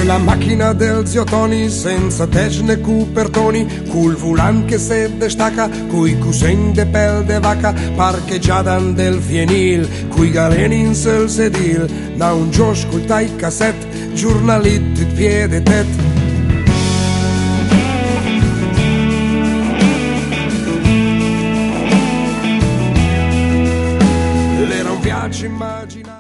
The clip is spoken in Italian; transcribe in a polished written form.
la macchina del zio Tony, senza tech né cupertoni, cul volant che se destaca, cui cusegn de pel de vaca, parcheggiata del fienil, cui galeni in sul sedil, da un Josh col tai cassette, giornalit di piede tet. Era un viaggio immaginario.